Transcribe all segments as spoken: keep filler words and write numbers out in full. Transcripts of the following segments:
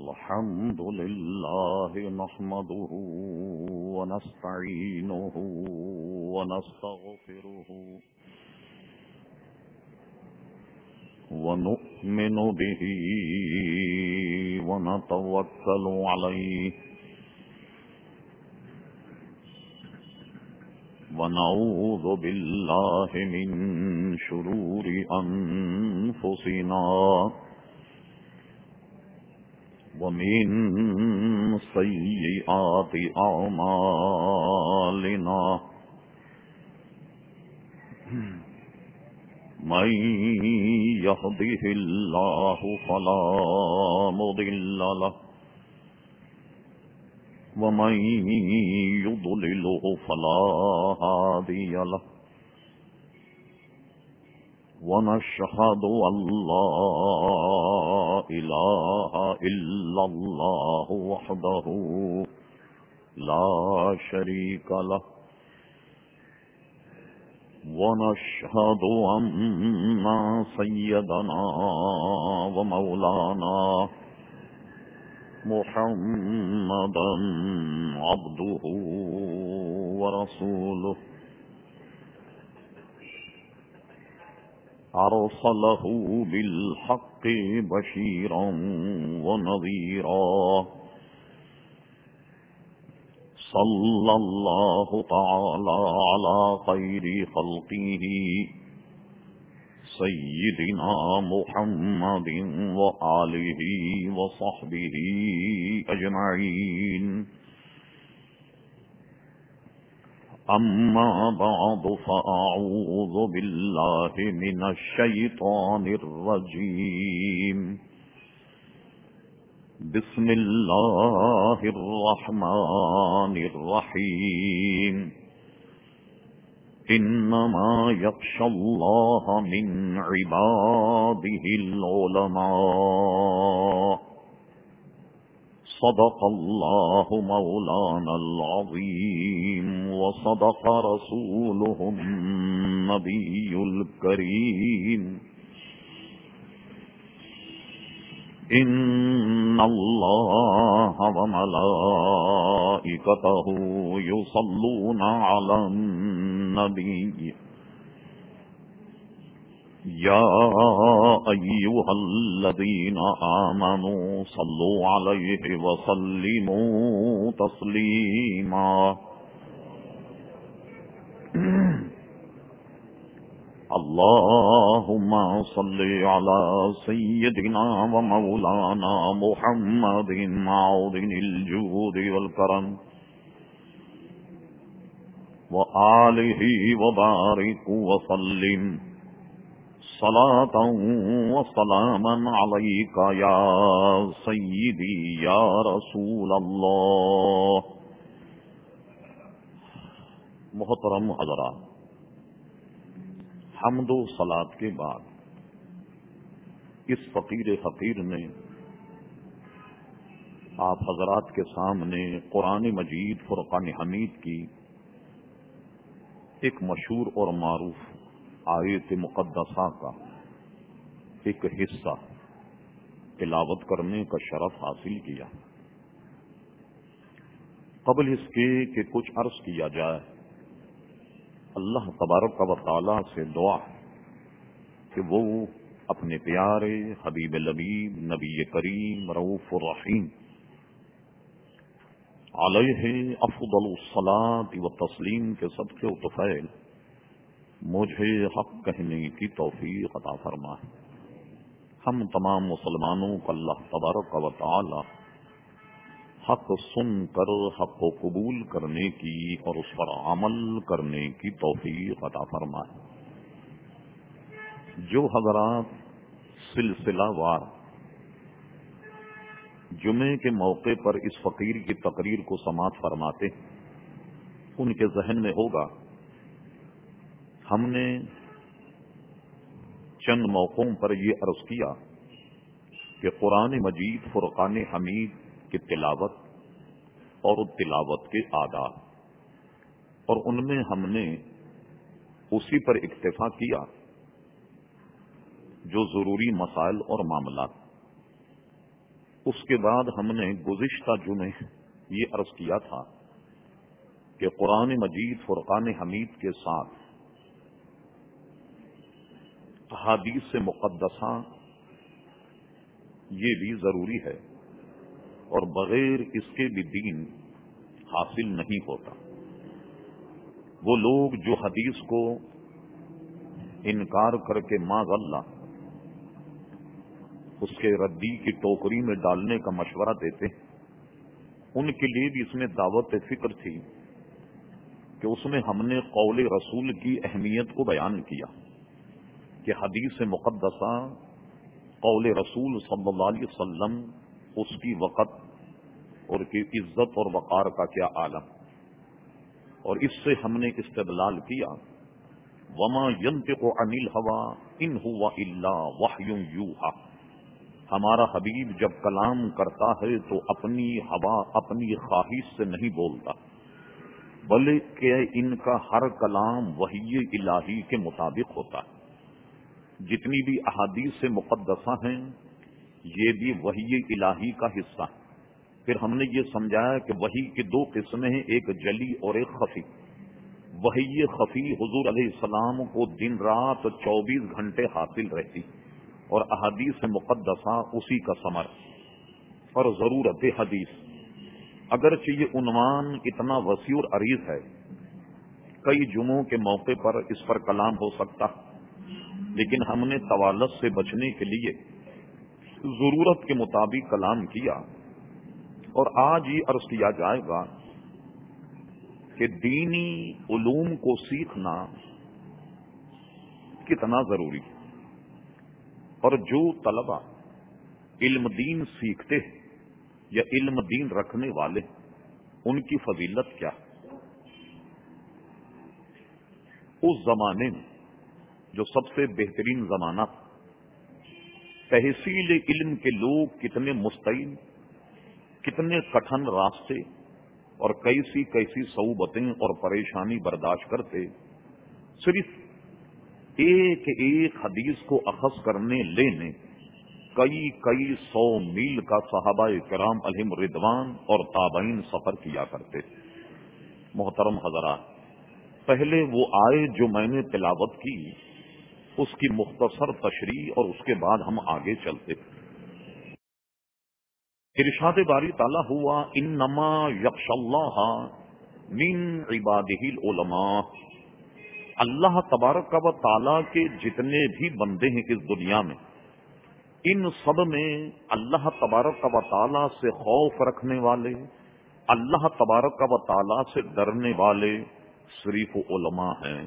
الحمد لله نحمده ونستعينه ونستغفره ونؤمن به ونتوكل عليه ونعوذ بالله من شرور أنفسنا ومن سيئات أعمالنا من يهده الله فلا مضل له ومن يضلله فلا هادي له ونشهد أن لا إله إلا الله وحده لا شريك له ونشهد أن سيدنا ومولانا محمدا عبده ورسوله أرسله بالحق بشيرا ونذيرا صلى الله تعالى على خير خلقه سيدنا محمد وآله وصحبه أجمعين أما بعد فأعوذ بالله من الشيطان الرجيم بسم الله الرحمن الرحيم إنما يخشى الله من عباده العلماء صدق الله مولانا العظيم وصدق رسوله النبي الكريم إن الله وملائكته يصلون على النبي يا أيها الذين آمنوا صلوا عليه وسلموا تسليما اللهم صل على سيدنا ومولانا محمد معدن الجود والكرم وآله وبارك وسلم صلاة وسلاما عليك يا سيدي يا رسول الله. محترم حضرات، حمد و صلاۃ کے بعد اس فقیر فقیر نے آپ حضرات کے سامنے قرآن مجید فرقان حمید کی ایک مشہور اور معروف آیت مقدسہ کا ایک حصہ تلاوت کرنے کا شرف حاصل کیا. قبل اس کے کہ کچھ عرض کیا جائے، اللہ تبارک و تعالی سے دعا کہ وہ اپنے پیارے حبیب لبیب نبی کریم رؤوف الرحیم علیہ افضل الصلاۃ و تسلیم کے صدقے و طفیل مجھے حق کہنے کی توفیق عطا فرما. ہم تمام مسلمانوں کو اللہ تبارک و تعالی حق سن کر حق کو قبول کرنے کی اور اس پر عمل کرنے کی توفیق عطا فرمائے. جو حضرات سلسلہ وار جمعے کے موقع پر اس فقیر کی تقریر کو سماعت فرماتے ان کے ذہن میں ہوگا ہم نے چند موقعوں پر یہ عرض کیا کہ قرآن مجید فرقان حمید کی تلاوت اور تلاوت کے آداب، اور ان میں ہم نے اسی پر اکتفا کیا جو ضروری مسائل اور معاملات. اس کے بعد ہم نے گزشتہ جمعے یہ عرض کیا تھا کہ قرآن مجید فرقان حمید کے ساتھ احادیث مقدسہ یہ بھی ضروری ہے، اور بغیر اس کے بھی دین حاصل نہیں ہوتا۔ وہ لوگ جو حدیث کو انکار کر کے معاذ اللہ اس کے ردی کی ٹوکری میں ڈالنے کا مشورہ دیتے ہیں، ان کے لیے بھی اس میں دعوت فکر تھی کہ اس میں ہم نے قول رسول کی اہمیت کو بیان کیا کہ حدیث مقدسہ قول رسول صلی اللہ علیہ وسلم، اس کی وقت اور کی عزت اور وقار کا کیا عالم، اور اس سے ہم نے استدلال کیا وما ينطق عن الهوى ان هو الا وحی یوحى، ہمارا حبیب جب کلام کرتا ہے تو اپنی ہوا اپنی خواہش سے نہیں بولتا، بلکہ ان کا ہر کلام وحی الہی کے مطابق ہوتا ہے۔ جتنی بھی احادیث مقدسہ ہیں یہ بھی وحی الہی کا حصہ ہے۔ پھر ہم نے یہ سمجھایا کہ وحی کی دو قسمیں ہیں، ایک جلی اور ایک خفی۔ وحی خفی حضور علیہ السلام کو دن رات چوبیس گھنٹے حاصل رہتی، اور احادیث مقدسہ اسی کا ثمر اور ضرورت حدیث۔ اگرچہ یہ عنوان اتنا وسیع اور عریض ہے، کئی جمعوں کے موقع پر اس پر کلام ہو سکتا، لیکن ہم نے طوالت سے بچنے کے لیے ضرورت کے مطابق کلام کیا، اور آج یہ عرض کیا جائے گا کہ دینی علوم کو سیکھنا کتنا ضروری ہے، اور جو طلبہ علم دین سیکھتے ہیں یا علم دین رکھنے والے ان کی فضیلت کیا ہے۔ اس زمانے میں جو سب سے بہترین زمانہ تحصیل علم کے لوگ کتنے مستعد، کتنے کٹھن راستے اور کیسی کیسی صعوبتیں اور پریشانی برداشت کرتے، صرف ایک ایک حدیث کو اخذ کرنے لینے کئی کئی سو میل کا صحابہ کرام علیہم رضوان اور تابعین سفر کیا کرتے۔ محترم حضرات، پہلے وہ آئے جو میں نے تلاوت کی اس کی مختصر تشریح اور اس کے بعد ہم آگے چلتے۔ ارشاد باری تعالیٰ ہوا انما یخشی اللہ من عبادہ العلماء، اللہ تبارک و تعالیٰ کے جتنے بھی بندے ہیں اس دنیا میں، ان سب میں اللہ تبارک و تعالیٰ سے خوف رکھنے والے، اللہ تبارک و تعالیٰ سے ڈرنے والے صرف علماء ہیں۔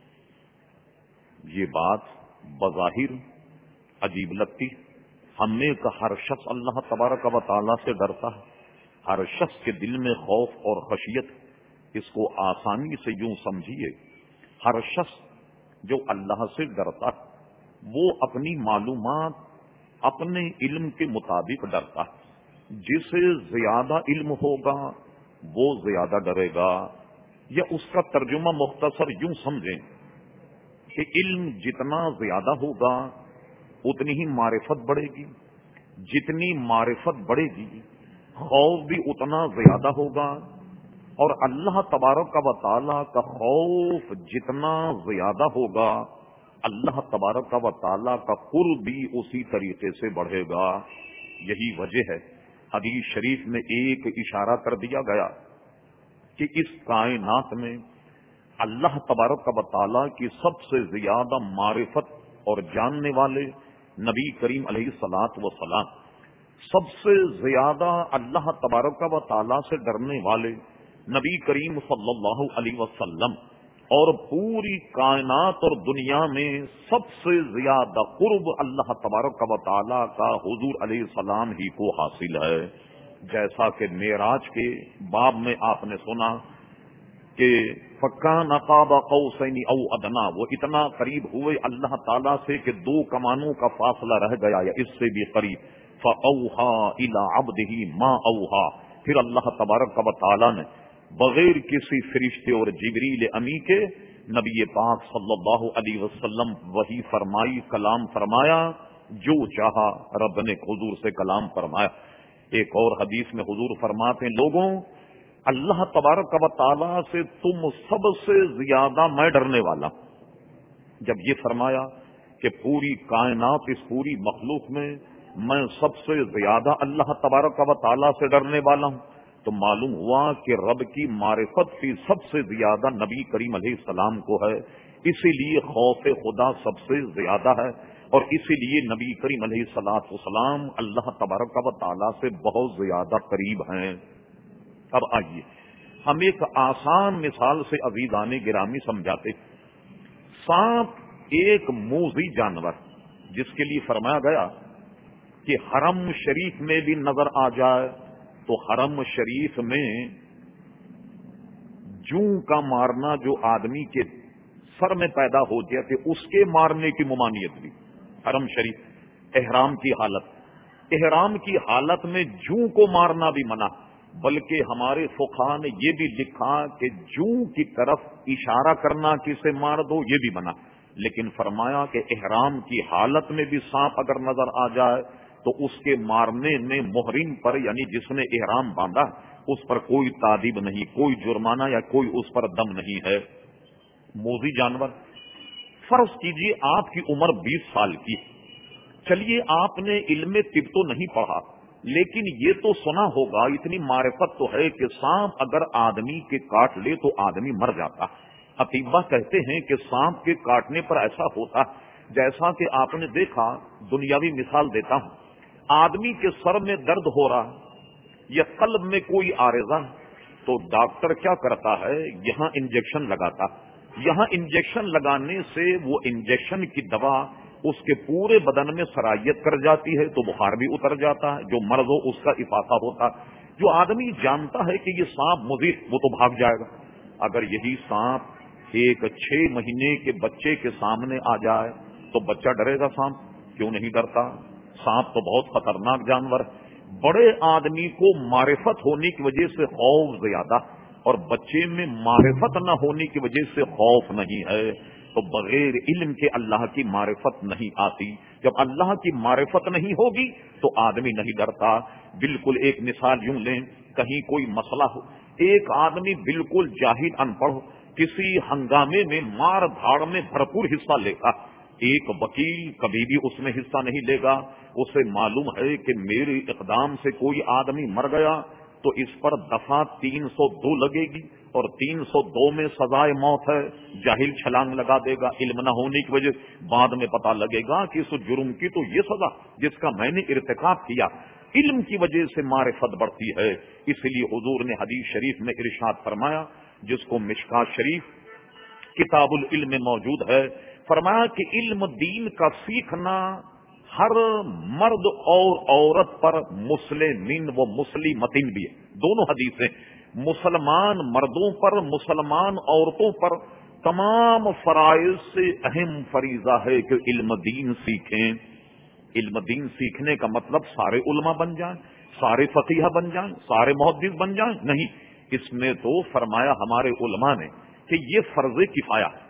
یہ بات بظاہر عجیب لگتی، ہم نے کہا ہر شخص اللہ تبارک و تعالیٰ سے ڈرتا ہے، ہر شخص کے دل میں خوف اور خشیت، اس کو آسانی سے یوں سمجھیے، ہر شخص جو اللہ سے ڈرتا ہے وہ اپنی معلومات اپنے علم کے مطابق ڈرتا ہے۔ جسے زیادہ علم ہوگا وہ زیادہ ڈرے گا، یا اس کا ترجمہ مختصر یوں سمجھیں کہ علم جتنا زیادہ ہوگا اتنی ہی معرفت بڑھے گی، جتنی معرفت بڑھے گی خوف بھی اتنا زیادہ ہوگا، اور اللہ تبارک و تعالیٰ کا خوف جتنا زیادہ ہوگا اللہ تبارک و تعالیٰ کا قرب بھی اسی طریقے سے بڑھے گا۔ یہی وجہ ہے حدیث شریف میں ایک اشارہ کر دیا گیا کہ اس کائنات میں اللہ تبارک و تعالیٰ کی سب سے زیادہ معرفت اور جاننے والے نبی کریم علیہ الصلاۃ والسلام، سب سے زیادہ اللہ تبارک و تعالیٰ سے ڈرنے والے نبی کریم صلی اللہ علیہ وسلم، اور پوری کائنات اور دنیا میں سب سے زیادہ قرب اللہ تبارک و تعالیٰ کا حضور علیہ السلام ہی کو حاصل ہے۔ جیسا کہ معراج کے باب میں آپ نے سنا کہ فَكَانَ قَابَ قَوْسَيْنِ أَوْ أَدْنَىٰ، وہ اتنا قریب ہوئے اللہ تعالیٰ سے کہ دو کمانوں کا فاصلہ رہ گیا یا اس سے بھی قریب۔ فَأَوْحَىٰ إِلَىٰ عَبْدِهِ مَا أَوْحَىٰ، پھر اللہ تبارک و تعالیٰ نے بغیر کسی فرشتے اور جبریل امی کے نبی پاک صلی اللہ علیہ وسلم وحی فرمائی، کلام فرمایا، جو چاہا رب نے حضور سے کلام فرمایا۔ ایک اور حدیث میں حضور فرماتے ہیں لوگوں اللہ تبارک و تعالیٰ سے تم سب سے زیادہ میں ڈرنے والا. جب یہ فرمایا کہ پوری کائنات اس پوری مخلوق میں میں سب سے زیادہ اللہ تبارک و تعالیٰ سے ڈرنے والا ہوں تو معلوم ہوا کہ رب کی معرفت کی سب سے زیادہ نبی کریم علیہ السلام کو ہے. اسی لیے خوف خدا سب سے زیادہ ہے اور اسی لیے نبی کریم علیہ الصلوۃ والسلام اللہ تبارک و تعالیٰ سے بہت زیادہ قریب ہیں. اب آئیے ہم ایک آسان مثال سے عزیزان گرامی سمجھاتے. سانپ ایک موذی جانور جس کے لیے فرمایا گیا کہ حرم شریف میں بھی نظر آ جائے تو حرم شریف میں جوں کا مارنا جو آدمی کے سر میں پیدا ہو جائے کہ اس کے مارنے کی ممانعت بھی. حرم شریف احرام کی حالت احرام کی حالت میں جوں کو مارنا بھی منع, بلکہ ہمارے فقہا نے یہ بھی لکھا کہ جوں کی طرف اشارہ کرنا کسے مار دو یہ بھی منع. لیکن فرمایا کہ احرام کی حالت میں بھی سانپ اگر نظر آ جائے تو اس کے مارنے میں محرم پر یعنی جس نے احرام باندھا اس پر کوئی تعذیب نہیں, کوئی جرمانہ یا کوئی اس پر دم نہیں ہے. موذی جانور فرض کیجیے آپ کی عمر بیس سال کی, چلیے آپ نے علم طب تو نہیں پڑھا لیکن یہ تو سنا ہوگا, اتنی معرفت تو ہے کہ سانپ اگر آدمی کے کاٹ لے تو آدمی مر جاتا. اطباء کہتے ہیں کہ سانپ کے کاٹنے پر ایسا ہوتا جیسا کہ آپ نے دیکھا, دنیاوی مثال دیتا ہوں, آدمی کے سر میں درد ہو رہا یا قلب میں کوئی عارضہ تو ڈاکٹر کیا کرتا ہے یہاں انجیکشن لگاتا. یہاں انجیکشن لگانے سے وہ انجیکشن کی دوا اس کے پورے بدن میں سرائیت کر جاتی ہے تو بخار بھی اتر جاتا ہے, جو مرض ہو اس کا افاقہ ہوتا. جو آدمی جانتا ہے کہ یہ سانپ مضر وہ تو بھاگ جائے گا. اگر یہی سانپ ایک چھ مہینے کے بچے کے سامنے آ جائے تو بچہ ڈرے گا؟ سانپ کیوں نہیں ڈرتا؟ سانپ تو بہت خطرناک جانور. بڑے آدمی کو معرفت ہونے کی وجہ سے خوف زیادہ اور بچے میں معرفت نہ ہونے کی وجہ سے خوف نہیں ہے. تو بغیر علم کے اللہ کی معرفت نہیں آتی. جب اللہ کی معرفت نہیں ہوگی تو آدمی نہیں ڈرتا. بالکل ایک مثال یوں لیں, کہیں کوئی مسئلہ ہو, ایک آدمی بالکل جاہل ان پڑھ کسی ہنگامے میں مار دھاڑ میں بھرپور حصہ لے گا. ایک وکیل کبھی بھی اس میں حصہ نہیں لے گا. اسے معلوم ہے کہ میرے اقدام سے کوئی آدمی مر گیا تو اس پر دفعہ تین سو دو لگے گی اور تین سو دو میں سزائے موت ہے. جاہل چھلانگ لگا دے گا, علم نہ ہونے کی وجہ بعد میں پتا لگے گا کہ اس جرم کی تو یہ سزا جس کا میں نے ارتکاب کیا. علم کی وجہ سے معرفت بڑھتی ہے. اس لیے حضور نے حدیث شریف میں ارشاد فرمایا جس کو مشکات شریف کتاب العلم میں موجود ہے, فرمایا کہ علم دین کا سیکھنا ہر مرد اور عورت پر مسلمین و مسلمتین بھی ہے. دونوں حدیثیں مسلمان مردوں پر مسلمان عورتوں پر تمام فرائض سے اہم فریضہ ہے کہ علم دین سیکھیں. علم دین سیکھنے کا مطلب سارے علماء بن جائیں, سارے فقیہ بن جائیں, سارے محدث بن جائیں نہیں. اس میں تو فرمایا ہمارے علماء نے کہ یہ فرض کفایہ ہے.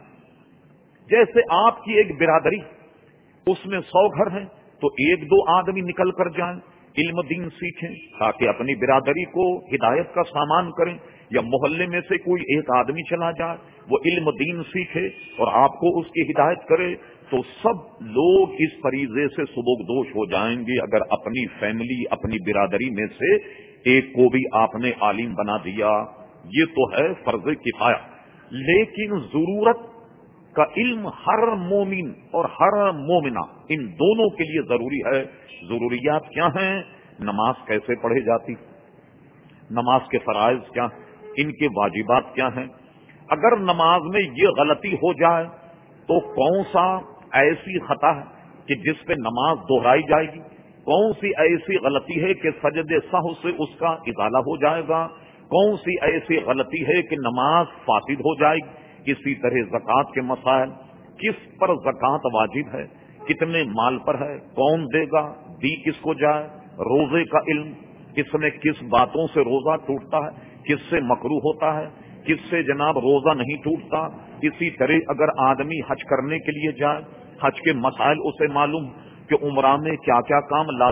جیسے آپ کی ایک برادری اس میں سو گھر ہیں تو ایک دو آدمی نکل کر جائیں علم دین سیکھیں تاکہ اپنی برادری کو ہدایت کا سامان کریں, یا محلے میں سے کوئی ایک آدمی چلا جائے وہ علم دین سیکھے اور آپ کو اس کی ہدایت کرے تو سب لوگ اس فریضے سے سبکدوش ہو جائیں گے. اگر اپنی فیملی اپنی برادری میں سے ایک کو بھی آپ نے عالم بنا دیا یہ تو ہے فرض کفایہ. لیکن ضرورت کا علم ہر مومن اور ہر مومنہ ان دونوں کے لیے ضروری ہے. ضروریات کیا ہیں؟ نماز کیسے پڑھی جاتی, نماز کے فرائض کیا, ان کے واجبات کیا ہیں. اگر نماز میں یہ غلطی ہو جائے تو کون سا ایسی خطا ہے کہ جس پہ نماز دہرائی جائے گی, کون سی ایسی غلطی ہے کہ سجدے سہو سے اس کا ازالہ ہو جائے گا, کون سی ایسی غلطی ہے کہ نماز فاسد ہو جائے گی. اسی طرح زکوٰۃ کے مسائل, کس پر زکوٰۃ واجب ہے, کتنے مال پر ہے, کون دے گا, دی کس کو جائے. روزے کا علم, کس میں کس باتوں سے روزہ ٹوٹتا ہے, کس سے مکروہ ہوتا ہے, کس سے جناب روزہ نہیں ٹوٹتا. اسی طرح اگر آدمی حج کرنے کے لیے جائے حج کے مسائل اسے معلوم کہ عمرہ میں کیا کیا کام لازم,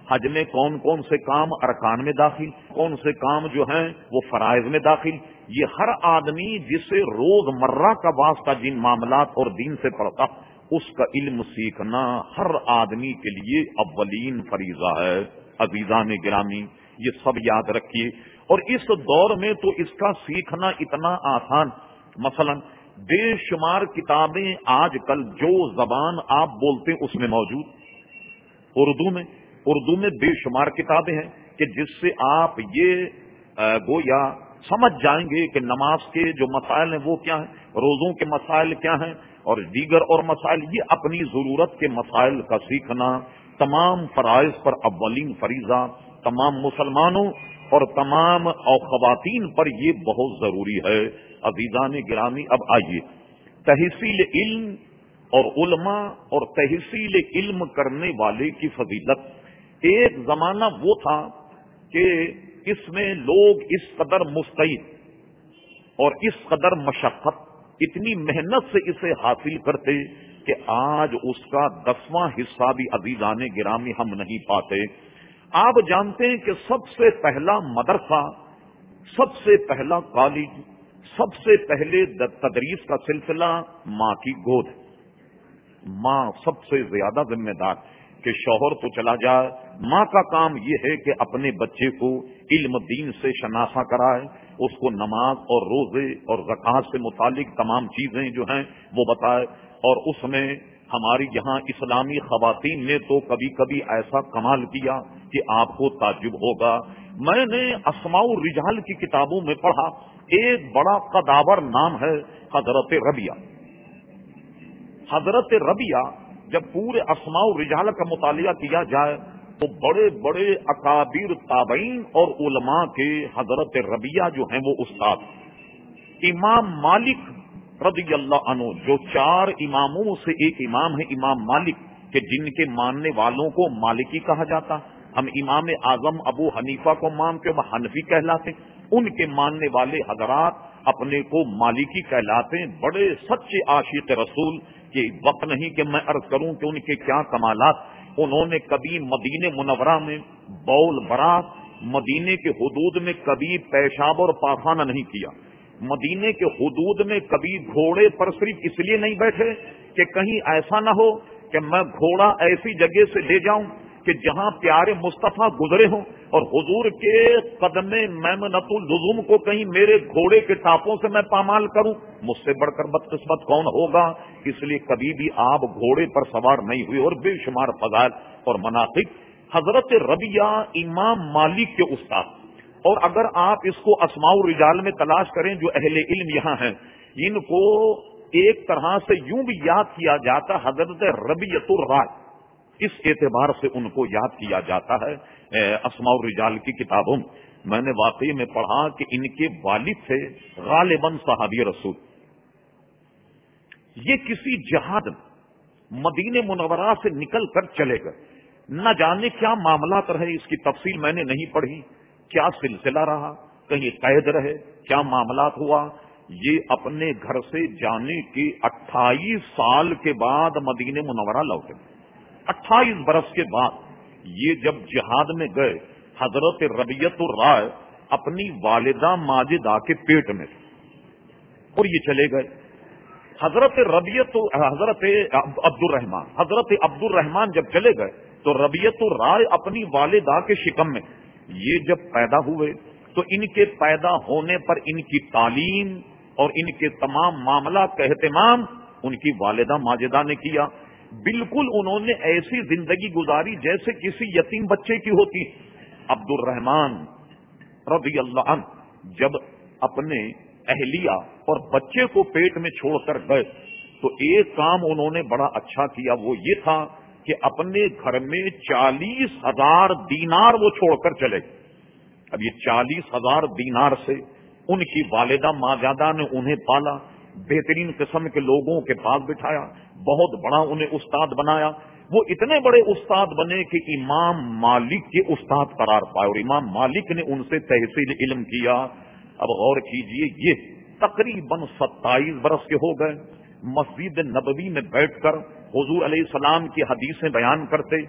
حج میں کون کون سے کام ارکان میں داخل، کون سے کام جو ہیں وہ فرائض میں داخل، یہ ہر آدمی جسے روز مرہ کا واسطہ جن معاملات اور دین سے پڑتا اس کا علم سیکھنا ہر آدمی کے لیے اولین فریضہ ہے۔ عزیزان گرامی یہ سب یاد رکھیے، اور اس دور میں تو اس کا سیکھنا اتنا آسان، مثلا بے شمار کتابیں آج کل جو زبان آپ بولتے ہیں اس میں موجود، اردو میں اردو میں بے شمار کتابیں ہیں کہ جس سے آپ یہ گویا سمجھ جائیں گے کہ نماز کے جو مسائل ہیں وہ کیا ہیں، روزوں کے مسائل کیا ہیں، اور دیگر اور مسائل، یہ اپنی ضرورت کے مسائل کا سیکھنا تمام فرائض پر اولین فریضہ، تمام مسلمانوں اور تمام خواتین پر یہ بہت ضروری ہے۔ عزیزان گرامی اب آئیے تحصیل علم اور علماء اور تحصیل علم کرنے والے کی فضیلت۔ ایک زمانہ وہ تھا کہ اس میں لوگ اس قدر مستعد اور اس قدر مشقت، اتنی محنت سے اسے حاصل کرتے کہ آج اس کا دسواں حصہ بھی عزیزان گرامی ہم نہیں پاتے۔ آپ جانتے ہیں کہ سب سے پہلا مدرسہ، سب سے پہلا کالج، سب سے پہلے تدریس کا سلسلہ ماں کی گود۔ ماں سب سے زیادہ ذمہ دار، کہ شوہر تو چلا جائے، ماں کا کام یہ ہے کہ اپنے بچے کو علم دین سے شناسا کرائے، اس کو نماز اور روزے اور زکوٰۃ سے متعلق تمام چیزیں جو ہیں وہ بتائے۔ اور اس میں ہماری یہاں اسلامی خواتین نے تو کبھی کبھی ایسا کمال کیا کہ آپ کو تعجب ہوگا۔ میں نے اسماء الرجال کی کتابوں میں پڑھا، ایک بڑا قداور نام ہے حضرت ربیہ۔ حضرت ربیہ جب پورے اسماء الرجال کا مطالعہ کیا جائے تو بڑے بڑے اکابر تابعین اور علماء کے حضرت ربیہ جو ہیں وہ استاد۔ امام مالک رضی اللہ عنہ، جو چار اماموں سے ایک امام ہے امام مالک، کہ جن کے ماننے والوں کو مالکی کہا جاتا، ہم امام اعظم ابو حنیفہ کو مانتے وہ حنفی کہلاتے، ان کے ماننے والے حضرات اپنے کو مالکی کہلاتے، بڑے سچے عاشق رسول۔ کہ وقت نہیں کہ میں عرض کروں کہ ان کے کیا کمالات۔ انہوں نے کبھی مدینے منورہ میں بول برات، مدینے کے حدود میں کبھی پیشاب اور پاخانہ نہیں کیا، مدینے کے حدود میں کبھی گھوڑے پر صرف اس لیے نہیں بیٹھے کہ کہیں ایسا نہ ہو کہ میں گھوڑا ایسی جگہ سے لے جاؤں کہ جہاں پیارے مصطفیٰ گزرے ہوں اور حضور کے قدم میمنۃ اللزوم کو کہیں میرے گھوڑے کے ٹاپوں سے میں پامال کروں، مجھ سے بڑھ کر بدقسمت کون ہوگا۔ اس لیے کبھی بھی آپ گھوڑے پر سوار نہیں ہوئے، اور بے شمار فضائل اور مناقب۔ حضرت ربیہ امام مالک کے استاد، اور اگر آپ اس کو اسماء الرجال میں تلاش کریں جو اہل علم یہاں ہیں، ان کو ایک طرح سے یوں بھی یاد کیا جاتا حضرت ربیعۃ الرائے، اس اعتبار سے ان کو یاد کیا جاتا ہے اسماء الرجال کی کتابوں میں۔ میں نے واقعی میں پڑھا کہ ان کے والد تھے غالباً صحابی رسول، یہ کسی جہاد مدینے منورہ سے نکل کر چلے گئے، نہ جانے کیا معاملات رہے، اس کی تفصیل میں نے نہیں پڑھی، کیا سلسلہ رہا، کہیں قید رہے، کیا معاملات ہوا۔ یہ اپنے گھر سے جانے کے اٹھائیس سال کے بعد مدینے منورہ لوٹے، اٹھائیس برس کے بعد۔ یہ جب جہاد میں گئے، حضرت ربیعۃ الرائے اپنی والدہ ماجدہ کے پیٹ میں تھے اور یہ چلے گئے۔ حضرت ربیعۃ حضرت عبد الرحمان حضرت عبد الرحمان جب چلے گئے تو ربیعۃ الرائے اپنی والدہ کے شکم میں، یہ جب پیدا ہوئے تو ان کے پیدا ہونے پر ان کی تعلیم اور ان کے تمام معاملات کا اہتمام ان کی والدہ ماجدہ نے کیا۔ بالکل انہوں نے ایسی زندگی گزاری جیسے کسی یتیم بچے کی ہوتی۔ عبد الرحمان رضی اللہ عنہ جب اپنے اہلیہ اور بچے کو پیٹ میں چھوڑ کر گئے تو ایک کام انہوں نے بڑا اچھا کیا، وہ یہ تھا کہ اپنے گھر میں چالیس ہزار دینار وہ چھوڑ کر چلے۔ اب یہ چالیس ہزار دینار سے ان کی والدہ ماجدہ نے انہیں پالا، بہترین قسم کے لوگوں کے پاس بٹھایا، بہت بڑا انہیں استاد بنایا۔ وہ اتنے بڑے استاد بنے کہ امام مالک کے استاد قرار پائے، اور امام مالک نے ان سے تحصیل علم کیا۔ اب غور کیجئے، یہ تقریباً ستائیس برس کے ہو گئے، مسجد نبوی میں بیٹھ کر حضور علیہ السلام کی حدیثیں بیان کرتے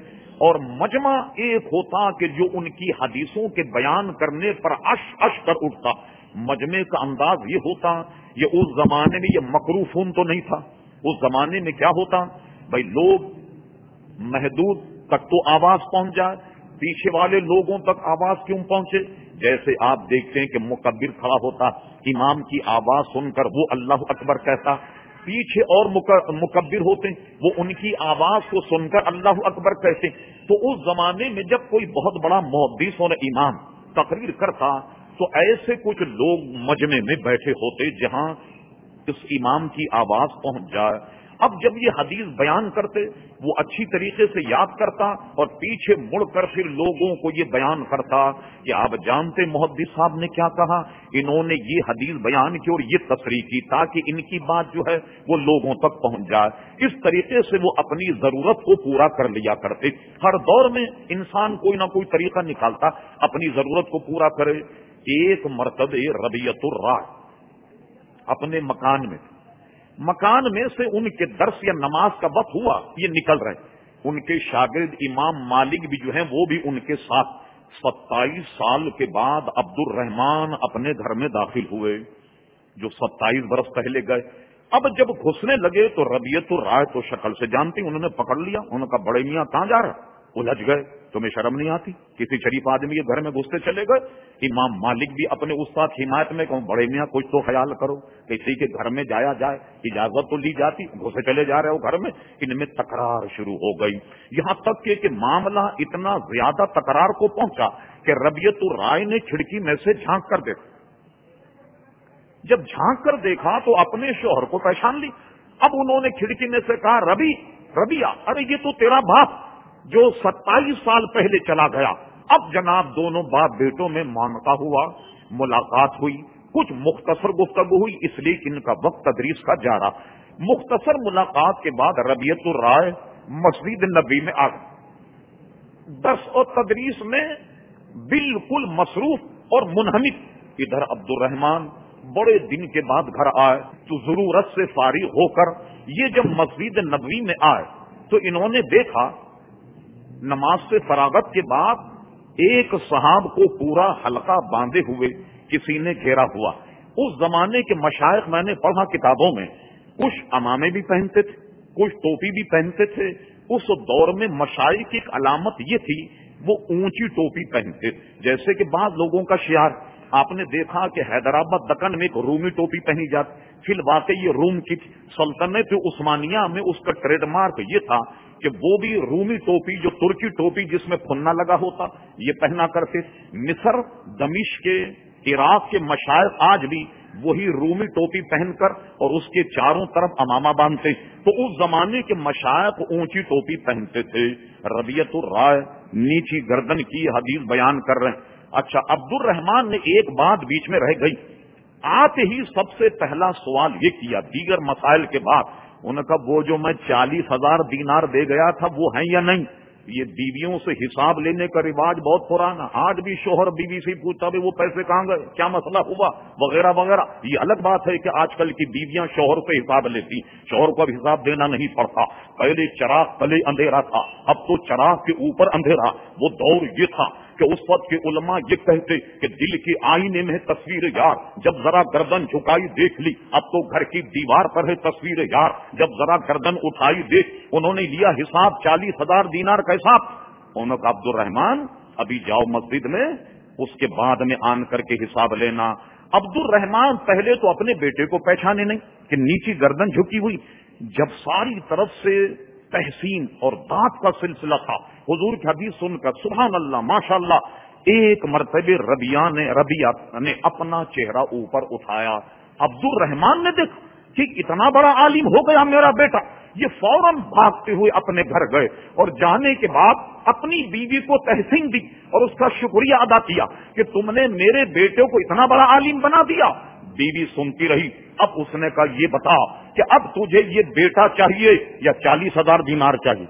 اور مجمع ایک ہوتا کہ جو ان کی حدیثوں کے بیان کرنے پر اش اش کر اٹھتا. مجمع کا انداز یہ ہوتا. یہ اس زمانے میں یہ مکروفون تو نہیں تھا. اس زمانے میں کیا ہوتا بھائی، لوگ محدود تک تو آواز پہنچ جائے، پیچھے والے لوگوں تک آواز کیوں پہنچے؟ جیسے آپ دیکھتے ہیں کہ مکبر کھڑا ہوتا، امام کی آواز سن کر وہ اللہ اکبر کہتا، پیچھے اور مکبر ہوتے وہ ان کی آواز کو سن کر اللہ اکبر کہتے. تو اس زمانے میں جب کوئی بہت بڑا محدث اور امام تقریر کرتا تو ایسے کچھ لوگ مجمع میں بیٹھے ہوتے جہاں اس امام کی آواز پہنچ جائے. اب جب یہ حدیث بیان کرتے وہ اچھی طریقے سے یاد کرتا اور پیچھے مڑ کر پھر لوگوں کو یہ بیان کرتا کہ آپ جانتے محدث صاحب نے کیا کہا، انہوں نے یہ حدیث بیان کی اور یہ تصریح کی تاکہ ان کی بات جو ہے وہ لوگوں تک پہنچ جائے. اس طریقے سے وہ اپنی ضرورت کو پورا کر لیا کرتے. ہر دور میں انسان کوئی نہ کوئی طریقہ نکالتا اپنی ضرورت کو پورا کرے. ایک مرتبہ ربیعۃ الرائے اپنے مکان میں مکان میں سے ان کے درس یا نماز کا وقت ہوا، یہ نکل رہے. ان کے شاگرد امام مالک بھی جو ہیں وہ بھی ان کے ساتھ. ستائیس سال کے بعد عبد الرحمان اپنے گھر میں داخل ہوئے جو ستائیس برس پہلے گئے. اب جب گھسنے لگے تو ربیعۃ الرائے تو شکل سے جانتی، انہوں نے پکڑ لیا. انہوں نے کہا بڑے میاں کہاں جا رہا؟ الجھ گئے. تمہیں شرم نہیں آتی؟ کسی شریف آدمی کے گھر میں گھستے چلے گئے. امام مالک بھی اپنے استاد حمایت میں کہوں بڑے میاں کچھ تو خیال کرو، کسی کے گھر میں جایا جائے اجازت تو لی جاتی، گھسے چلے جا رہے ہو گھر میں. ان میں تکرار شروع ہو گئی، یہاں تک کہ, کہ معاملہ اتنا زیادہ تکرار کو پہنچا کہ ربیعۃ الرائے نے کھڑکی میں سے جھانک کر دیکھا. جب جھانک کر دیکھا تو اپنے شوہر کو پہچان لی. اب انہوں نے کھڑکی میں سے کہا ربی ربیہ ارے یہ تو تیرا باپ جو ستائیس سال پہلے چلا گیا. اب جناب دونوں باپ بیٹوں میں معانقہ ہوا، ملاقات ہوئی، کچھ مختصر گفتگو ہوئی اس لیے کہ ان کا وقت تدریس کا جا رہا. مختصر ملاقات کے بعد ربیعۃ الرائے مسجد نبی میں آ گئے. درس اور تدریس میں بالکل مصروف اور منہمک. ادھر عبد الرحمان بڑے دن کے بعد گھر آئے تو ضرورت سے فارغ ہو کر یہ جب مسجد نبوی میں آئے تو انہوں نے دیکھا نماز سے فراغت کے بعد ایک صحاب کو پورا حلقہ باندھے ہوئے کسی نے گھیرا ہوا. اس زمانے کے مشائخ میں نے پڑھا کتابوں میں، کچھ عمامے بھی پہنتے تھے، کچھ ٹوپی بھی پہنتے تھے. اس دور میں مشائخ کی ایک علامت یہ تھی وہ اونچی ٹوپی پہنتے، جیسے کہ بعض لوگوں کا شعار آپ نے دیکھا کہ حیدرآباد دکن میں ایک رومی ٹوپی پہنی جاتی. فی الواقع یہ روم کی سلطنت عثمانیہ میں اس کا ٹریڈ مارک یہ تھا کہ وہ بھی رومی ٹوپی جو ترکی ٹوپی جس میں پھنا لگا ہوتا یہ پہنا کرتے. مصر، دمشق کے، عراق کے مشائخ آج بھی وہی رومی ٹوپی پہن کر اور اس کے چاروں طرف امامہ باندھتے. تو اس زمانے کے مشائخ اونچی ٹوپی پہنتے تھے. ربیعۃ الرائے نیچی گردن کی حدیث بیان کر رہے ہیں. اچھا عبد الرحمان نے ایک بات بیچ میں رہ گئی. آتے ہی سب سے پہلا سوال یہ کیا دیگر مسائل کے بعد، انہوں نے کہا وہ جو میں چالیس ہزار دینار دے گیا تھا وہ ہیں یا نہیں؟ یہ بیویوں سے حساب لینے کا رواج بہت پرانا، آج بھی شوہر بیوی سے پوچھتا بھی وہ پیسے کہاں گئے، کیا مسئلہ ہوا وغیرہ وغیرہ. یہ الگ بات ہے کہ آج کل کی بیویاں شوہر سے حساب لیتی، شوہر کو اب حساب دینا نہیں پڑتا. پہلے چراغ تلے اندھیرا تھا، اب تو چراغ کے اوپر اندھیرا. وہ دور یہ تھا کہ اس وقت کے علماء یہ کہتے کہ دل کے آئینے میں تصویر یار، جب ذرا گردن جھکائی دیکھ لی. اب تو گھر کی دیوار پر ہے تصویر یار، جب ذرا گردن اٹھائی دیکھ. انہوں نے لیا حساب چالیس ہزار دینار کا حساب. انہوں نے کہا عبد الرحمان ابھی جاؤ مسجد میں، اس کے بعد میں آن کر کے حساب لینا. عبد الرحمان پہلے تو اپنے بیٹے کو پہچانے نہیں کہ نیچی گردن جھکی ہوئی. جب ساری طرف سے تحسین اور داد کا سلسلہ تھا حضور کی حدیث سن کر سبحان اللہ ماشاء اللہ، ایک مرتبہ ربیہ نے ربیہ نے اپنا چہرہ اوپر اٹھایا. عبد الرحمان نے دیکھا کہ اتنا بڑا عالم ہو گیا میرا بیٹا. یہ فوراً بھاگتے ہوئے اپنے گھر گئے اور جانے کے بعد اپنی بیوی کو تحسین دی اور اس کا شکریہ ادا کیا کہ تم نے میرے بیٹے کو اتنا بڑا عالم بنا دیا. بیوی سنتی رہی. اب اس نے کہا یہ بتا کہ اب تجھے یہ بیٹا چاہیے یا چالیس ہزار دینار چاہیے؟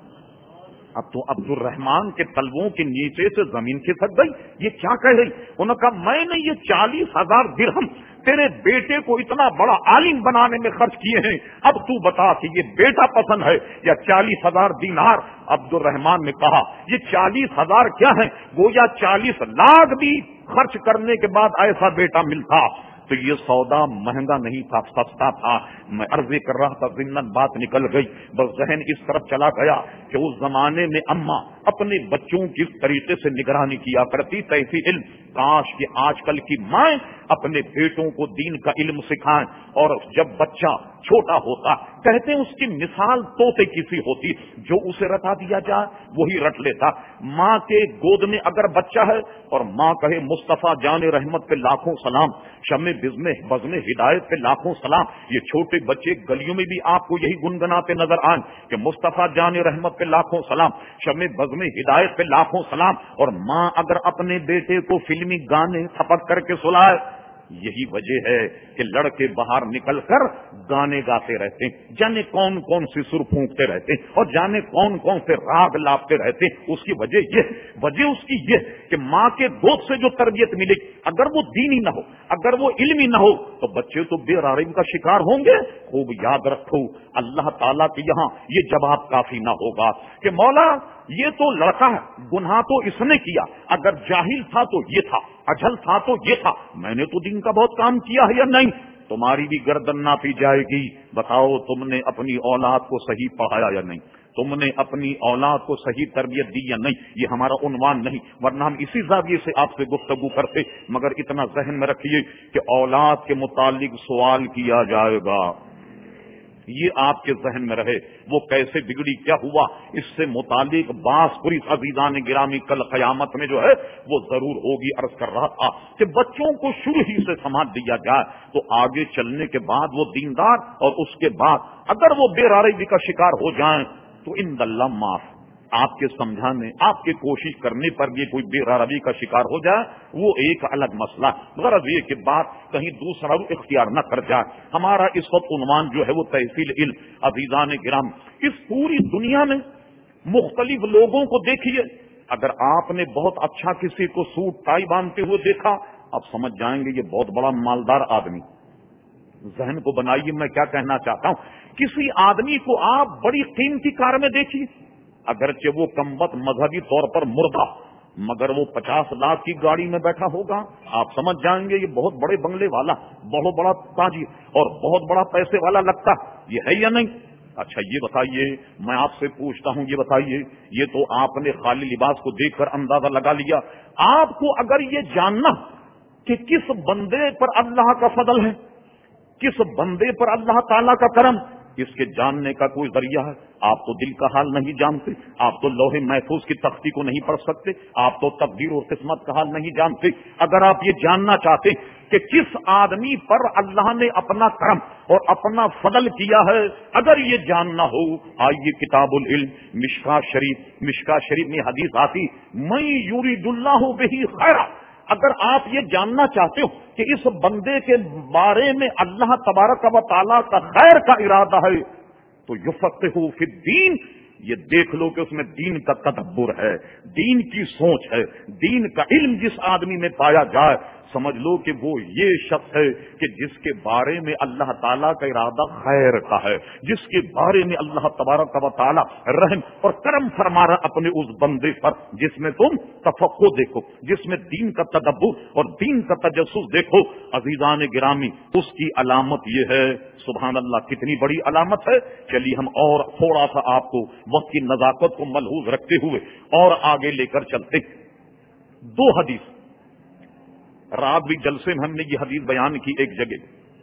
اب تو عبد الرحمان کے تلووں کے نیچے سے زمین کھسک گئی. یہ کیا کہہ رہی؟ انہوں نے کہا میں نے یہ چالیس ہزار درہم تیرے بیٹے کو اتنا بڑا عالم بنانے میں خرچ کیے ہیں، اب تو بتا کہ یہ بیٹا پسند ہے یا چالیس ہزار دینار؟ عبد الرحمان نے کہا یہ چالیس ہزار کیا ہے، گویا چالیس لاکھ بھی خرچ کرنے کے بعد ایسا بیٹا ملتا تو یہ سودا مہنگا نہیں تھا، سستا تھا۔ میں عرض کر رہا تھا، ضمن بات نکل گئی، بس ذہن اس طرف چلا گیا کہ اس زمانے میں اماں اپنے بچوں کی اس طریقے سے نگرانی کیا کرتی تیسی علم، کاش کہ آج کل کی مائیں اپنے بیٹوں کو دین کا علم سکھائیں، اور جب بچہ چھوٹا ہوتا کہتے ہیں اس کی مثال طوطے کی سی ہوتی، جو اسے رٹا دیا جائے وہی رٹ لیتا۔ ماں کے گود میں اگر بچہ ہے اور ماں کہے مصطفیٰ جان رحمت پہ لاکھوں سلام، شمع بزم بزم ہدایت پہ لاکھوں سلام، یہ چھوٹے بچے گلیوں میں بھی آپ کو یہی گنگناتے نظر آئیں کہ مصطفیٰ جان رحمت پہ لاکھوں سلام، شمع بزم ہدایت پہ لاکھوں سلام، اور ماں اگر اپنے بیٹے کو فلمی گانے تھپک کر کے سلائے، یہی وجہ ہے کہ لڑکے باہر نکل کر گانے گاتے رہتے ہیں، جانے کون کون سی سر پھونکتے رہتے ہیں اور جانے کون کون سے راگ لاپتے رہتے ہیں۔ اس کی وجہ یہ وجہ اس کی یہ کہ ماں کے گود سے جو تربیت ملے، اگر وہ دینی نہ ہو، اگر وہ علمی نہ ہو، تو بچے تو بے رحم کا شکار ہوں گے۔ خوب یاد رکھو، اللہ تعالیٰ کے یہاں یہ جواب کافی نہ ہوگا کہ مولا یہ تو لڑکا ہے، گناہ تو اس نے کیا، اگر جاہل تھا تو یہ تھا، اجھل تھا تو یہ تھا، میں نے تو دین کا بہت کام کیا ہے یا نہیں؟ تمہاری بھی گردن ناپی جائے گی۔ بتاؤ تم نے اپنی اولاد کو صحیح پڑھایا یا نہیں، تم نے اپنی اولاد کو صحیح تربیت دی یا نہیں؟ یہ ہمارا عنوان نہیں، ورنہ ہم اسی زاویے سے آپ سے گفتگو کرتے، مگر اتنا ذہن میں رکھیے کہ اولاد کے متعلق سوال کیا جائے گا، یہ آپ کے ذہن میں رہے، وہ کیسے بگڑی، کیا ہوا، اس سے متعلق باس پوری عزیزان گرامی کل قیامت میں جو ہے وہ ضرور ہوگی۔ عرض کر رہا تھا کہ بچوں کو شروع ہی سے سنبھال دیا جائے تو آگے چلنے کے بعد وہ دیندار، اور اس کے بعد اگر وہ بے راروی کا شکار ہو جائیں تو ان اللہ معاف، آپ کے سمجھانے، آپ کے کوشش کرنے پر بھی کوئی بے روی کا شکار ہو جائے وہ ایک الگ مسئلہ، غرض یہ کہ بات کہیں دوسرا رو اختیار نہ کر جائے۔ ہمارا اس وقت عنوان جو ہے وہ تحصیل علم۔ عزیزان گرام، اس پوری دنیا میں مختلف لوگوں کو دیکھیے، اگر آپ نے بہت اچھا کسی کو سوٹ ٹائی باندھتے ہوئے دیکھا، آپ سمجھ جائیں گے یہ بہت بڑا مالدار آدمی۔ ذہن کو بنائیے میں کیا کہنا چاہتا ہوں۔ کسی آدمی کو آپ بڑی قیمتی کار میں دیکھیے، اگرچہ وہ کمبخت مذہبی طور پر مردہ، مگر وہ پچاس لاکھ کی گاڑی میں بیٹھا ہوگا، آپ سمجھ جائیں گے یہ بہت بڑے بنگلے والا، بہت بڑا تاجر اور بہت بڑا پیسے والا لگتا، یہ ہے یا نہیں؟ اچھا یہ بتائیے، میں آپ سے پوچھتا ہوں، یہ بتائیے، یہ تو آپ نے خالی لباس کو دیکھ کر اندازہ لگا لیا، آپ کو اگر یہ جاننا کہ کس بندے پر اللہ کا فضل ہے، کس بندے پر اللہ تعالیٰ کا کرم، اس کے جاننے کا کوئی ذریعہ ہے؟ آپ تو دل کا حال نہیں جانتے، آپ تو لوح محفوظ کی تختی کو نہیں پڑھ سکتے، آپ تو تقدیر اور قسمت کا حال نہیں جانتے۔ اگر آپ یہ جاننا چاہتے کہ کس آدمی پر اللہ نے اپنا کرم اور اپنا فضل کیا ہے، اگر یہ جاننا ہو، آئیے کتاب العلم مشکاۃ شریف، مشکاۃ شریف میں حدیث آتی، من یرید اللہ بہ خیرا، اگر آپ یہ جاننا چاہتے ہو کہ اس بندے کے بارے میں اللہ تبارک و تعالیٰ کا خیر کا ارادہ ہے تو یفقہہ فی الدین، یہ دیکھ لو کہ اس میں دین کا تدبر ہے، دین کی سوچ ہے، دین کا علم جس آدمی میں پایا جائے، سمجھ لو کہ وہ یہ شخص ہے کہ جس کے بارے میں اللہ تعالیٰ کا ارادہ خیر کا ہے، جس کے بارے میں اللہ تبارک و تعالیٰ رحم اور کرم فرما رہا اپنے اس بندے پر، جس میں تم تفقہ دیکھو، جس میں دین کا تدبر اور دین کا تجسس دیکھو۔ عزیزان گرامی، اس کی علامت یہ ہے، سبحان اللہ کتنی بڑی علامت ہے۔ چلیے ہم اور تھوڑا سا آپ کو وقت کی نزاکت کو ملحوظ رکھتے ہوئے اور آگے لے کر چلتے۔ دو حدیث، رات بھی جلسے میں ہم نے یہ حدیث بیان کی، ایک جگہ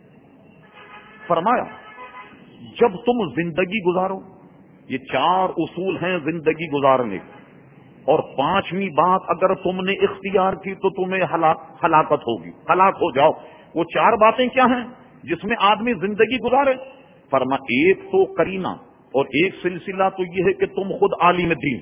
فرمایا جب تم زندگی گزارو، یہ چار اصول ہیں زندگی گزارنے، اور پانچویں بات اگر تم نے اختیار کی تو تمہیں ہلاکت ہوگی، ہلاک ہو جاؤ۔ وہ چار باتیں کیا ہیں جس میں آدمی زندگی گزارے؟ فرما ایک تو کرینہ، اور ایک سلسلہ تو یہ ہے کہ تم خود عالم دین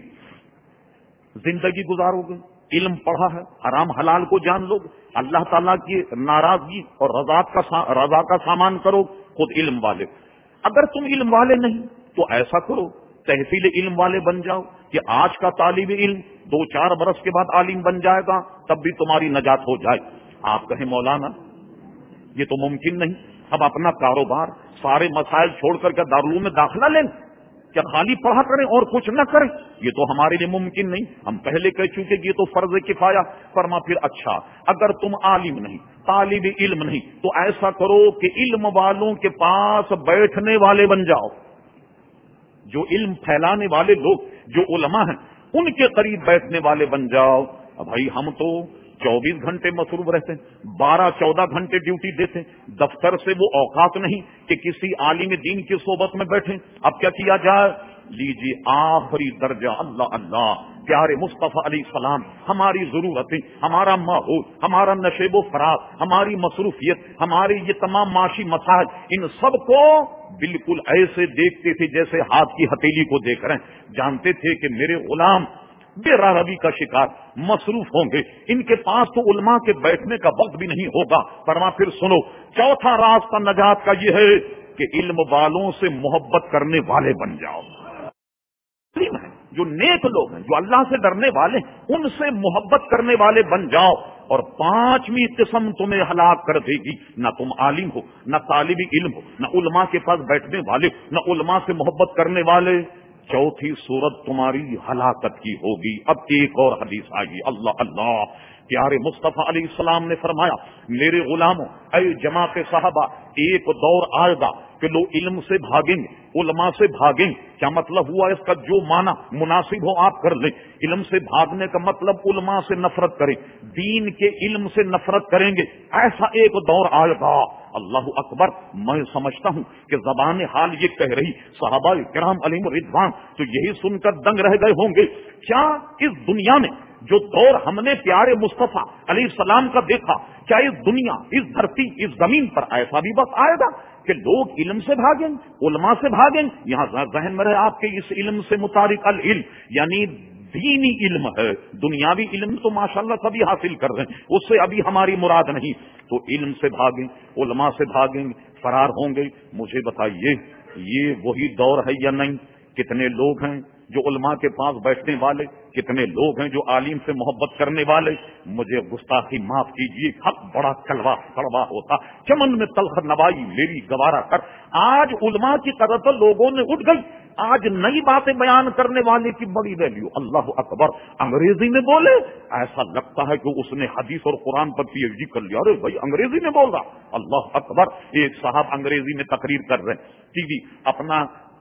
زندگی گزارو گے، علم پڑھا ہے، حرام حلال کو جان لو گے، اللہ تعالیٰ کی ناراضگی اور رضا کا سا... رضا کا سامان کرو، خود علم والے۔ اگر تم علم والے نہیں تو ایسا کرو تحصیل علم والے بن جاؤ کہ آج کا طالب علم دو چار برس کے بعد عالم بن جائے گا، تب بھی تمہاری نجات ہو جائے۔ آپ کہیں مولانا یہ تو ممکن نہیں. اب اپنا کاروبار سارے مسائل چھوڑ کر کے دارالعلوم میں داخلہ لیں, کیا خالی پڑھا کریں اور کچھ نہ کریں؟ یہ تو ہمارے لیے ممکن نہیں. ہم پہلے کہہ چکے کہ یہ تو فرض کفایہ. فرما پھر اچھا اگر تم عالم نہیں, طالب علم نہیں, تو ایسا کرو کہ علم والوں کے پاس بیٹھنے والے بن جاؤ. جو علم پھیلانے والے لوگ جو علماء ہیں ان کے قریب بیٹھنے والے بن جاؤ. بھائی ہم تو چوبیس گھنٹے مصروف رہتے ہیں, بارہ چودہ گھنٹے ڈیوٹی دیتے ہیں, دفتر سے وہ اوقات نہیں کہ کسی عالم دین کی صحبت میں بیٹھیں. اب کیا کیا جائے؟ لیجیے آخری درجہ اللہ اللہ پیارے مصطفیٰ علیہ السلام. ہماری ضرورتیں, ہمارا ماحول, ہمارا نشیب و فراز, ہماری مصروفیت, ہمارے یہ تمام معاشی مسائل, ان سب کو بالکل ایسے دیکھتے تھے جیسے ہاتھ کی ہتھیلی کو دیکھ رہے ہیں. جانتے تھے کہ میرے غلام بے راہبی کا شکار مصروف ہوں گے, ان کے پاس تو علماء کے بیٹھنے کا وقت بھی نہیں ہوگا. فرما پھر سنو, چوتھا راستہ نجات کا یہ ہے کہ علم والوں سے محبت کرنے والے بن جاؤ. جو نیک لوگ ہیں, جو اللہ سے ڈرنے والے ہیں, ان سے محبت کرنے والے بن جاؤ. اور پانچویں قسم تمہیں ہلاک کر دے گی. نہ تم عالم ہو, نہ طالب علم ہو, نہ علماء کے پاس بیٹھنے والے, نہ علماء سے محبت کرنے والے. چوتھی صورت تمہاری ہلاکت کی ہوگی. اب ایک اور حدیث آئی, اللہ اللہ پیارے مصطفیٰ علیہ السلام نے فرمایا, میرے غلاموں, اے جماعت صحابہ, ایک دور آئے گا کہ لوگ علم سے بھاگیں گے, علماء سے بھاگیں. کیا مطلب ہوا اس کا؟ جو معنی مناسب ہو آپ کر لیں. علم سے بھاگنے کا مطلب علماء سے نفرت کریں, دین کے علم سے نفرت کریں گے. ایسا ایک دور آئے گا. اللہ اکبر. میں سمجھتا ہوں کہ زبان حال یہ کہہ رہی, صحابہ کرام علیہم رضوان تو یہی سن کر دنگ رہ گئے ہوں گے. کیا اس دنیا میں جو دور ہم نے پیارے مصطفیٰ علیہ السلام کا دیکھا, کیا اس دنیا, اس دھرتی, اس زمین پر ایسا بھی وقت آئے گا کہ لوگ علم سے بھاگیں, علماء سے بھاگیں؟ یہاں ذہن میں رہے آپ کے اس علم سے متعلق العلم یعنی دینی علم ہے. دنیاوی علم تو ماشاءاللہ سبھی حاصل کر رہے ہیں, اس سے ابھی ہماری مراد نہیں. تو علم سے بھاگیں, علماء سے بھاگیں, فرار ہوں گے. مجھے بتائیے یہ وہی دور ہے یا نہیں؟ کتنے لوگ ہیں جو علماء کے پاس بیٹھنے والے, کتنے لوگ ہیں جو عالم سے محبت کرنے والے. مجھے گستاخی معاف کیجیے, حق بڑا کلوا کڑوا ہوتا, چمن میں تلخ نوائی میری گوارا کر. آج علماء کی قدر تو لوگوں نے اٹھ گئی. آج نئی باتیں بیان کرنے والے کی بڑی ویلیو. اللہ اکبر. انگریزی میں بولے, ایسا لگتا ہے کہ اس نے حدیث اور قرآن پر پی ایچ ڈی کر لیا. ارے بھائی انگریزی میں بول رہا. اللہ اکبر. ایک صاحب انگریزی میں تقریر کر رہے ہیں, ٹی وی اپنا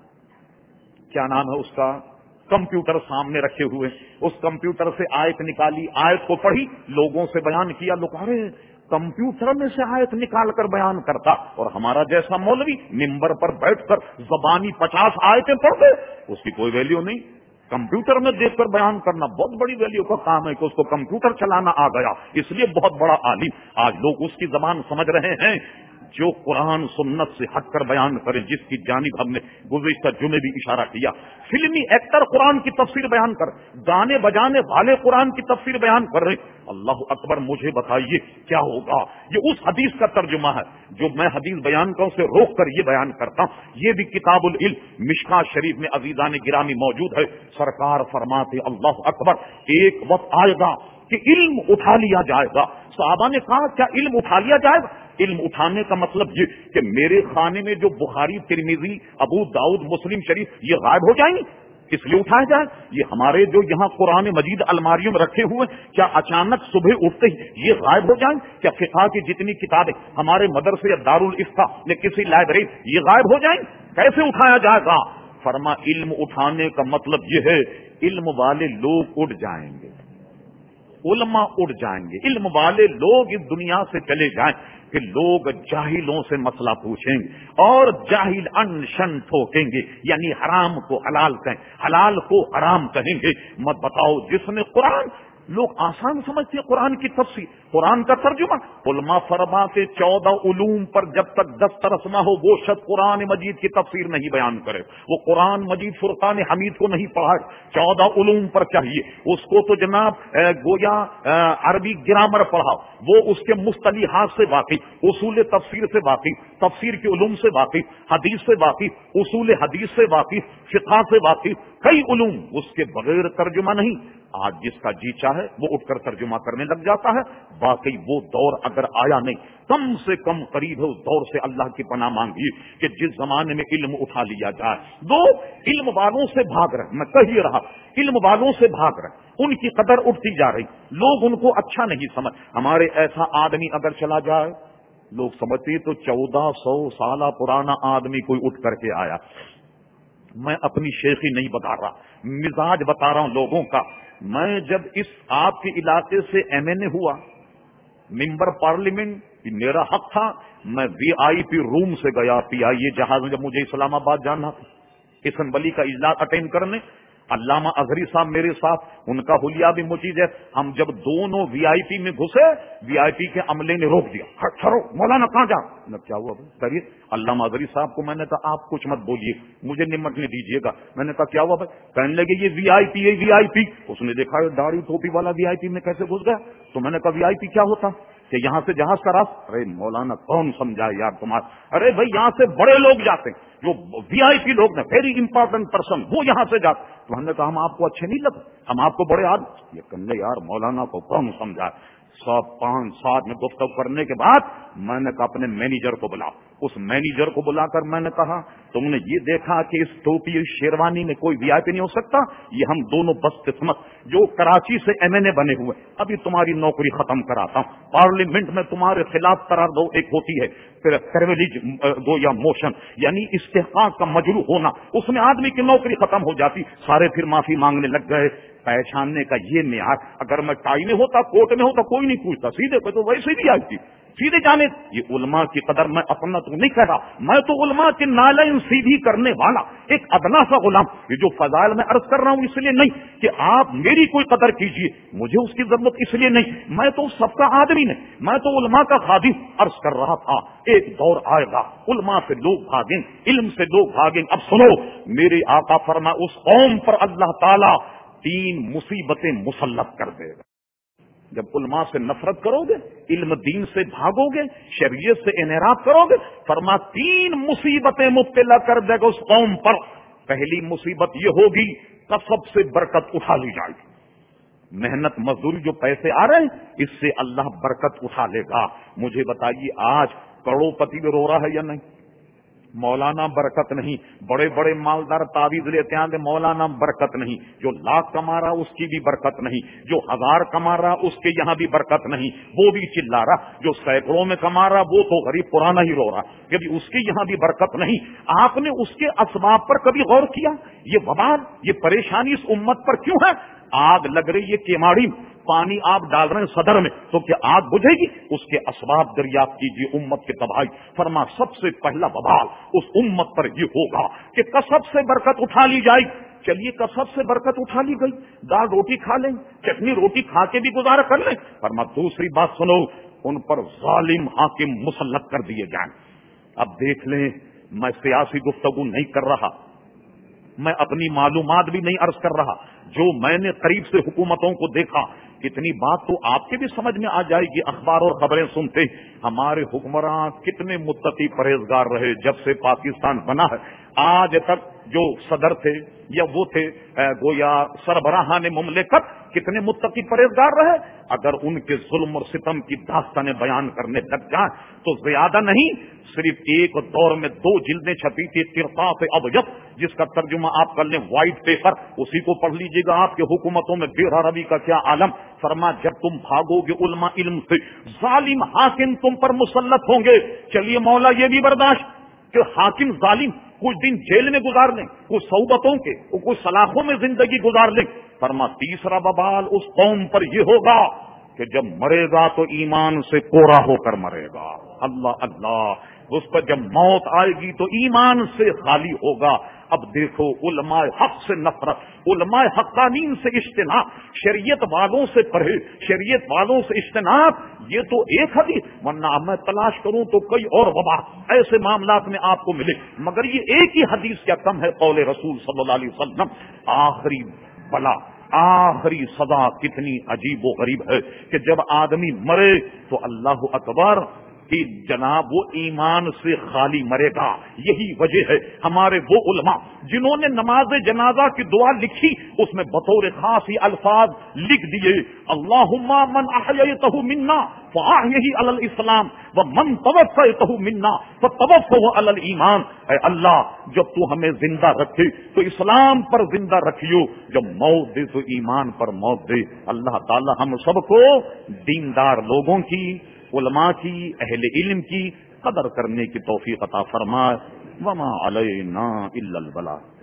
کیا نام ہے اس کا, کمپیوٹر سامنے رکھے ہوئے, اس کمپیوٹر سے آیت نکالی, آیت کو پڑھی, لوگوں سے بیان کیا. لوگ ارے کمپیوٹر میں سے آیت نکال کر بیان کرتا, اور ہمارا جیسا مولوی ممبر پر بیٹھ کر زبانی پچاس آیتیں پڑھتے, اس کی کوئی ویلیو نہیں. کمپیوٹر میں دیکھ کر بیان کرنا بہت بڑی ویلیو کا کام ہے کہ اس کو کمپیوٹر چلانا آ گیا, اس لیے بہت بڑا عالم. آج لوگ اس کی زبان سمجھ رہے ہیں جو قرآن سنت سے ہٹ کر بیان کرے, جس کی جانب ہم نے گزشتہ جمعے بھی اشارہ کیا. فلمی ایکٹر قرآن کی تفسیر بیان کر, گانے بجانے والے قرآن کی تفسیر بیان کر رہے. اللہ اکبر. مجھے بتائیے کیا ہوگا؟ یہ اس حدیث کا ترجمہ ہے جو میں حدیث بیان کروں سے روک کر یہ بیان کرتا ہوں. یہ بھی کتاب العلم مشکات شریف میں عزیزان گرامی موجود ہے. سرکار فرماتے اللہ اکبر, ایک وقت آئے گا کہ علم اٹھا لیا جائے گا. صحابہ نے کہا کیا علم اٹھا لیا جائے گا؟ علم اٹھانے کا مطلب یہ کہ میرے خانے میں جو بخاری, ترمذی, ابو داؤد, مسلم شریف یہ غائب ہو جائیں گے, اس لیے اٹھایا جائے. یہ ہمارے جو یہاں قرآن مجید الماریوں میں رکھے ہوئے, کیا اچانک صبح اٹھتے ہی یہ غائب ہو جائیں؟ کیا فقہ کی جتنی کتابیں ہمارے مدرسے یا دارالفتہ نے کسی لائبریری یہ غائب ہو جائیں؟ کیسے اٹھایا جائے گا؟ فرما علم اٹھانے کا مطلب یہ ہے علم والے لوگ اٹھ جائیں گے, علماء اٹھ جائیں گے, علم والے لوگ اس دنیا سے چلے جائیں کہ لوگ جاہلوں سے مسئلہ پوچھیں گے اور جاہل ان شن ٹھوکیں گے, یعنی حرام کو حلال کہیں, حلال کو حرام کہیں گے. مت بتاؤ جس نے قرآن, لوگ آسان سمجھتے ہیں قرآن کی تفسیر, قرآن کا ترجمہ. علماء فرماتے چودہ علوم پر جب تک دسترس نہ ہو وہ شخص قرآن مجید کی تفسیر نہیں بیان کرے, وہ قرآن مجید فرقان حمید کو نہیں پڑھا. چودہ علوم پر چاہیے اس کو تو جناب گویا عربی گرامر پڑھا, وہ اس کے مصطلحات سے واقف, اصول تفسیر سے واقف, تفسیر کے علوم سے واقف, حدیث سے واقف, اصول حدیث سے واقف, فقہ سے واقف, کئی علوم, اس کے بغیر ترجمہ نہیں. آج جس کا جی چاہے وہ اٹھ کر ترجمہ کرنے لگ جاتا ہے. باقی وہ دور اگر آیا نہیں, کم سے کم قریب ہے اس دور سے اللہ کی پناہ مانگیے کہ جس زمانے میں علم اٹھا لیا جائے. دو علم والوں سے بھاگ رہے, میں کہہ رہا علم والوں سے بھاگ رہے, ان کی قدر اٹھتی جا رہی, لوگ ان کو اچھا نہیں سمجھ. ہمارے ایسا آدمی اگر چلا جائے, لوگ سمجھتے تو چودہ سو سالہ پرانا آدمی کوئی اٹھ کر کے آیا. میں اپنی شیخی نہیں بتا رہا, مزاج بتا رہا ہوں لوگوں کا. میں جب اس آپ کے علاقے سے ایم این اے ہوا, ممبر پارلیمنٹ میرا حق تھا, میں وی آئی پی روم سے گیا پی آئی اے جہاز میں, جب مجھے اسلام آباد جانا تھا اسمبلی کا اجلاس اٹینڈ کرنے. علامہ اظہری صاحب میرے ساتھ, ان کا حلیہ بھی مجید ہے. ہم جب دونوں وی آئی پی میں گھسے, وی آئی پی کے عملے نے روک دیا, ٹھہرو مولانا کہاں جا. کیا ہوا بھائی؟ علامہ اظہری صاحب کو میں نے کہا آپ کچھ مت بولیے, مجھے نمٹنے دیجیے گا. میں نے کہا کیا ہوا بھائی؟ کہنے لگے یہ وی آئی پی ہے وی آئی پی. اس نے دیکھا داڑھی ٹوپی والا وی آئی پی میں کیسے گھس گیا. تو میں نے کہا وی آئی پی کیا ہوتا کہ یہاں سے جہاز کا راستہ. ارے مولانا کون سمجھائے یار تمہارا. ارے بھائی یہاں سے بڑے لوگ جاتے ہیں, جو وی آئی پی لوگ ہیں, ویری امپورٹنٹ پرسن, وہ یہاں سے جاتے. تو ہم نے کہا ہم آپ کو اچھے نہیں لگے, ہم آپ کو بڑے آدمی. یہ کہنے یار مولانا کو کون سمجھائے. سو پانچ سات میں گفتگو کرنے کے بعد میں نے کہا اپنے مینیجر کو بلا. اس مینیجر کو بلا کر میں نے کہا تم نے یہ دیکھا کہ اس ٹوپی شیروانی میں کوئی وی آئی پی نہیں ہو سکتا. یہ ہم دونوں بدقسمت جو کراچی سے ایم این اے بنے ہوئے, ابھی تمہاری نوکری ختم کراتا ہوں. پارلیمنٹ میں تمہارے خلاف قرار دو ایک ہوتی ہے, پھر پریویلیج دو یا موشن, یعنی استحقاق کا مجروح ہونا, اس میں آدمی کی نوکری ختم ہو جاتی. سارے پھر معافی مانگنے لگ گئے. پہچاننے کا یہ معیار, اگر میں ٹائی میں ہوتا کوٹ میں ہوتا کوئی نہیں پوچھتا, سیدھے پہ تو ویسے بھی آئی تھی سیدھے جانے. یہ علماء کی قدر میں اپنا تو نہیں کہہ رہا, میں تو علماء کے نالین سیدھی کرنے والا ایک ادنا سا غلام. یہ جو فضائل میں عرض کر رہا ہوں اس لیے نہیں کہ آپ میری کوئی قدر کیجئے, مجھے اس کی ضرورت اس لیے نہیں, میں تو سب کا آدمی نہیں, میں تو علماء کا خادم. عرض کر رہا تھا ایک دور آئے گا علماء سے لوگ بھاگیں, علم سے لوگ بھاگیں. اب سنو, میرے آقا فرما اس قوم پر اللہ تعالی تین مصیبتیں مسلط کر دے گا. جب علماء سے نفرت کرو گے, علم دین سے بھاگو گے, شریعت سے انحراف کرو گے, فرما تین مصیبتیں مبتلا کر دے گا اس قوم پر. پہلی مصیبت یہ ہوگی کسب سے برکت اٹھا لی جائے گی. محنت مزدوری جو پیسے آ رہے ہیں اس سے اللہ برکت اٹھا لے گا. مجھے بتائیے آج کروڑ پتی بھی رو رہا ہے یا نہیں؟ مولانا برکت نہیں. بڑے بڑے مالدار تعویذ لیتے ہیں کہ مولانا برکت نہیں. جو لاکھ کما رہا اس کی بھی برکت نہیں, جو ہزار کما رہا اس کے یہاں بھی برکت نہیں, وہ بھی چلا رہا. جو سینکڑوں میں کما رہا وہ تو غریب پرانا ہی رو رہا کہ اس کے یہاں بھی برکت نہیں. آپ نے اس کے اسباب پر کبھی غور کیا؟ یہ وبال, یہ پریشانی اس امت پر کیوں ہے؟ آگ لگ رہی ہے کیماڑی, پانی آپ ڈال رہے ہیں صدر میں, تو کیا آگ بجھے گی؟ اس کے اسباب دریافت کیجیے. امت کی تباہی فرما سب سے پہلا وبال اس امت پر یہ ہوگا کہ کسب سے برکت اٹھا لی جائے. چلیے کسب سے برکت اٹھا لی گئی, دال روٹی کھا لیں, چٹنی روٹی کھا کے بھی گزارا کر لیں. فرما دوسری بات سنو, ان پر ظالم حاکم مسلط کر دیے جائیں. اب دیکھ لیں, میں سیاسی گفتگو نہیں کر رہا, میں اپنی معلومات بھی نہیں عرض کر رہا, جو میں نے قریب سے حکومتوں کو دیکھا. کتنی بات تو آپ کے بھی سمجھ میں آ جائے گی اخبار اور خبریں سنتے. ہمارے حکمران کتنے متقی پرہیزگار رہے جب سے پاکستان بنا ہے آج تک. جو صدر تھے یا وہ تھے گویا سربراہان مملکت, کتنے متقی پرہیزگار رہے. اگر ان کے ظلم اور ستم کی داستانیں بیان کرنے لگ جائیں تو زیادہ نہیں, صرف ایک دور میں دو جلدیں چھپی تھی قرطاس ابیض, جس کا ترجمہ آپ کر لیں وائٹ پیپر, اسی کو پڑھ لیجیے گا. آپ کے حکومتوں میں بے روی کا کیا عالم. فرما جب تم بھاگو گے علماء علم سے, ظالم حاکم تم پر مسلط ہوں گے. چلیے مولا یہ بھی برداشت کہ حاکم ظالم کچھ دن جیل میں گزار لیں, کچھ صوبتوں کے کچھ سلاخوں میں زندگی گزار لیں. فرما تیسرا ببال اس قوم پر یہ ہوگا کہ جب مرے گا تو ایمان سے کوڑا ہو کر مرے گا. اللہ اللہ, اس پر جب موت آئے گی تو ایمان سے خالی ہوگا. اب دیکھو علماء حق سے نفرت, علماء حقانین سے اجتناب, شریعت والوں سے پرہیز, شریعت والوں سے اجتناب, یہ تو ایک حدیث. ورنہ میں تلاش کروں تو کئی اور وبا ایسے معاملات میں آپ کو ملے, مگر یہ ایک ہی حدیث کیا کم ہے قول رسول صلی اللہ علیہ وسلم. آخری بلا, آخری سزا کتنی عجیب و غریب ہے کہ جب آدمی مرے تو اللہ اکبر کہ جناب وہ ایمان سے خالی مرے گا. یہی وجہ ہے ہمارے وہ علماء جنہوں نے نماز جنازہ کی دعا لکھی اس میں بطور خاص یہ الفاظ لکھ دیے اللہم من احییتہ منا فاحیہ علی الاسلام ومن توفیتہ منا فتوفہ علی الایمان. اے اللہ جب تو ہمیں زندہ رکھے تو اسلام پر زندہ رکھیو، جب موت دے تو ایمان پر موت دے. اللہ تعالی ہم سب کو دیندار لوگوں کی، علماء کی، اہل علم کی قدر کرنے کی توفیق عطا فرمائے. وما علینا الا البلاغ.